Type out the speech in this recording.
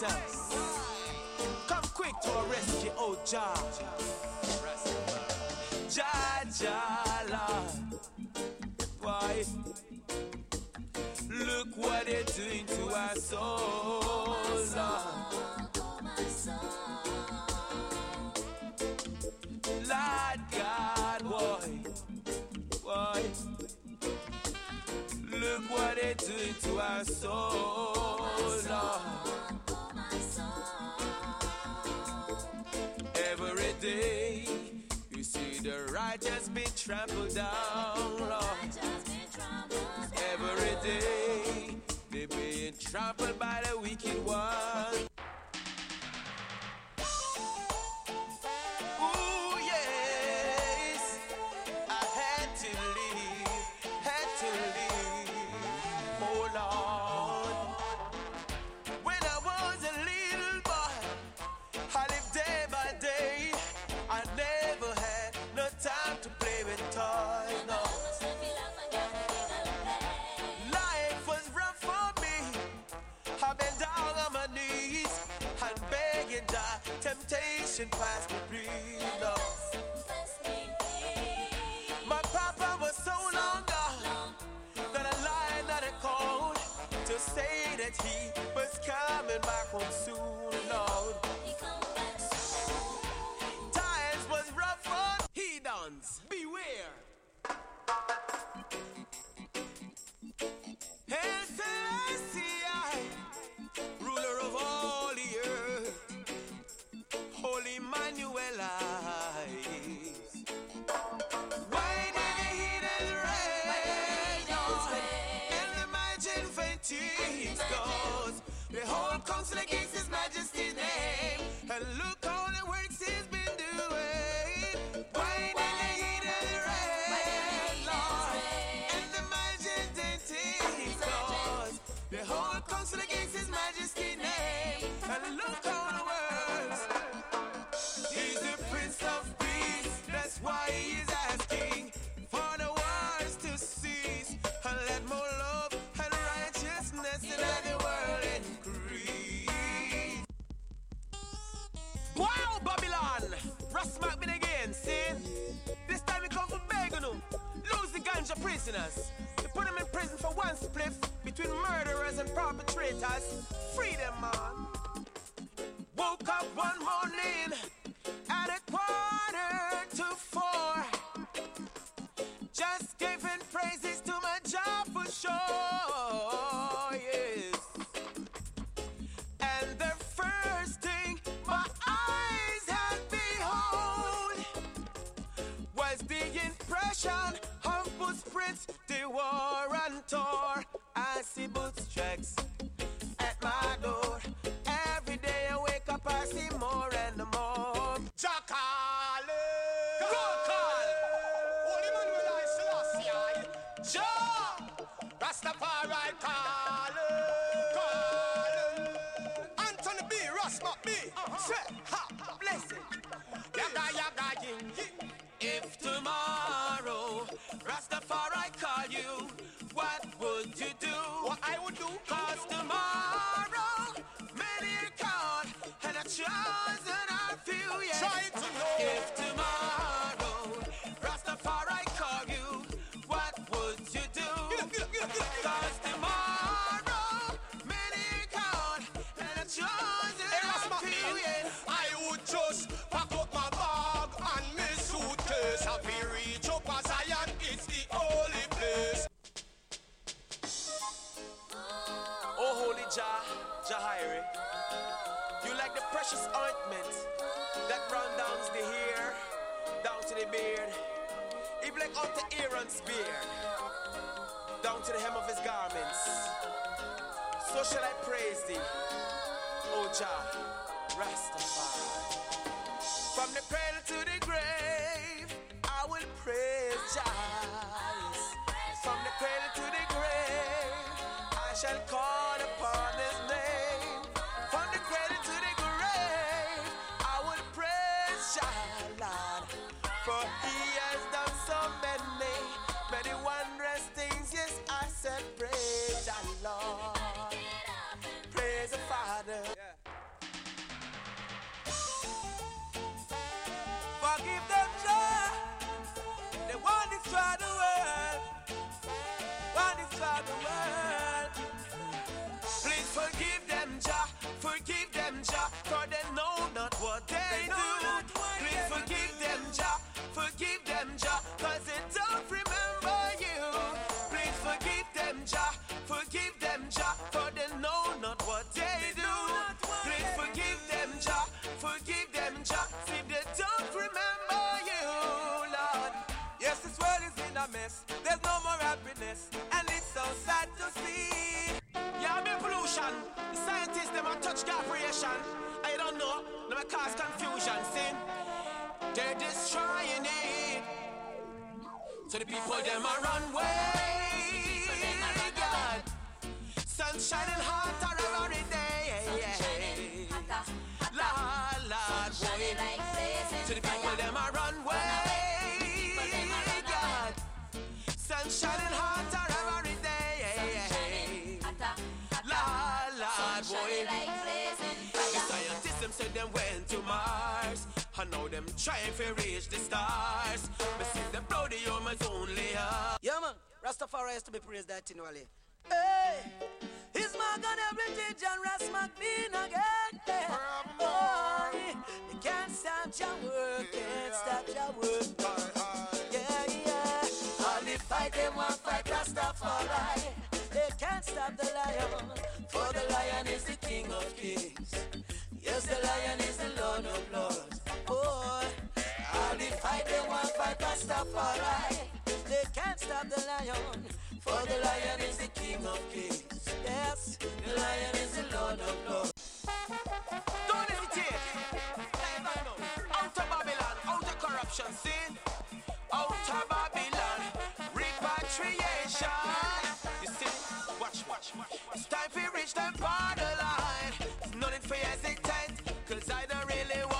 gangsters. Come quick to our rescue, oh Jah. Jah, Jah, Lord. Why? Look what they're doing to our souls, Lord. Lord God, why? Look what they're doing to our souls, Lord. Every day, you see the righteous being trampled down, Lord. Every day, they're being trampled by the wicked one. Ooh, yes, I had to leave, oh Lord. When I was a little boy, I lived day by day. I never had no time to play with toys, no. Life was rough for me. I've been down on my knees and begging that temptation passed me, please, no. My papa was so long gone that I lied at a call to say that he was coming back home soon, Lord. Times was rough for heathens, beware. Hail Selassie, ruler of all the earth, Holy Emmanuel eyes. Why did the heathens rage and the margin fatigues goes? The whole council against His Majesty's name, and look all the works He's been doing. Why did the heathens rage, Lord, and the margin fatigues goes? The whole council against His Majesty's name, and look all the works. He's the Prince of Peace, that's why He's asking for the wars to cease, and let more love and righteousness in the world increase. Wow, Babylon! Rasmack been again, sin. This time we come for begging them. Lose the ganja prisoners. We put them in prison for one spliff between murderers and perpetrators. Free them, man. Woke up one morning at 3:45, just giving praises to my job for sure, yes. And the first thing my eyes had behold was the impression of boots prints they wore and tore. I see boots tracks at my door. Every day I wake up, I see more and more. Jackal, go call. Holy Emmanuel I Selassie, Jah, Rastafari call. Anthony B, Rasmack B, say ha, blessing. Yaga yaga yin yin. If tomorrow Rastafari call you, what would you do? What I would do? 'Cause tomorrow many are called and are chosen a few, yes. Try to know. If tomorrow Rastafari call you, what would you do? 'Cause tomorrow many are called and are chosen a few, yes. I would just pack up my bag and my suitcase. I'll be reach up as Zion, it's the holy place. Oh, holy Jah, Jahire, you like the precious ointment that run down the hair, down to the beard, even like unto Aaron's beard, down to the hem of his garments. So shall I praise thee, O Jah, Rastafari. From the cradle to the grave, I will praise Jah. From the cradle to the grave, I shall call upon His name. From the cradle to the grave, I will praise Jah, Lord, for He has done so many, many wondrous things. Yes, I said praise Jah, Lord, praise the Father. Yeah. a mess. There's no more happiness, and it's so sad to see. Yeah, be pollution. The scientists, them a touch God creation. I don't know, them a cause confusion. See, they're destroying it. So the people, them a run way. God, sun shining hotter every day. Lord, Lord, boy. So the people, them a run way. God, sun shining hotter every day. Lord, Lord, boy. The scientists, them said them went to Mars. I know them trying to reach the stars. But see them blow the humans only up. Yeah, man. Rastafari has to be praised that in Wally. Hey, he's my gun everything, John Rasmack being again. Hey, boy, they can't stop your work, can't stop your work. Yeah, yeah. All the fight, they want fight Rastafari. They can't stop the lion, for the lion is the king of kings. Yes, the lion is the Lord of lords. Boy, all the fight, they want fight Rastafari. They can't stop the lion, for the lion is the king of kings. Yes, the lion is the Lord of lords. Don't hesitate. Out of Babylon, out of corruption, sin. Out of Babylon, repatriation. You see, watch. It's time to reach the borderline. It's nothing for hesitate, cause I don't really